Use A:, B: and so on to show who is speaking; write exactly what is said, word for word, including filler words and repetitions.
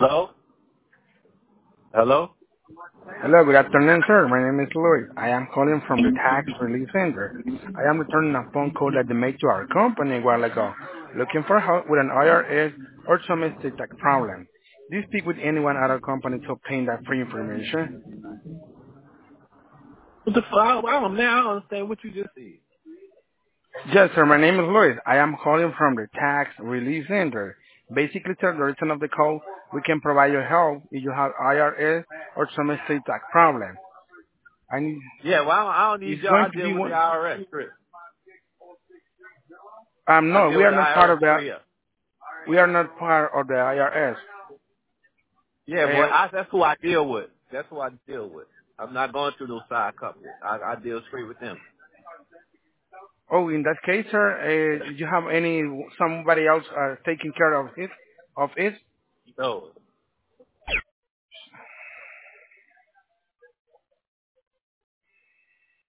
A: Hello? Hello?
B: Hello, good afternoon, sir. My name is Louis. I am calling from the Tax Relief Center. I am returning a phone call that they made to our company a while ago, looking for help with an I R S or some estate tax problem. Do you speak with anyone at our company to obtain that free information?
A: What the fuck? I don't, I don't, man, I don't understand what you just said.
B: Yes, sir. My name is Louis. I am calling from the Tax Relief Center. Basically, sir, the reason of the call, we can provide you help if you have I R S or some estate tax problem. And
A: Yeah, well, I don't, I don't need
B: it's
A: y'all.
B: going
A: I
B: to be
A: deal with the
B: one.
A: I R S, Chris.
B: Um,
A: I
B: no,
A: deal
B: we
A: with
B: are
A: the
B: not part
A: I R S
B: of that.
A: straight up.
B: We are not part of the I R S.
A: Yeah, boy,
B: Uh,
A: I, that's who I deal with. That's who I deal with. I'm not going through those side companies. I, I deal straight with them.
B: oh, in that case, sir, uh, did you have any somebody else uh, taking care of it? Of it?
A: No,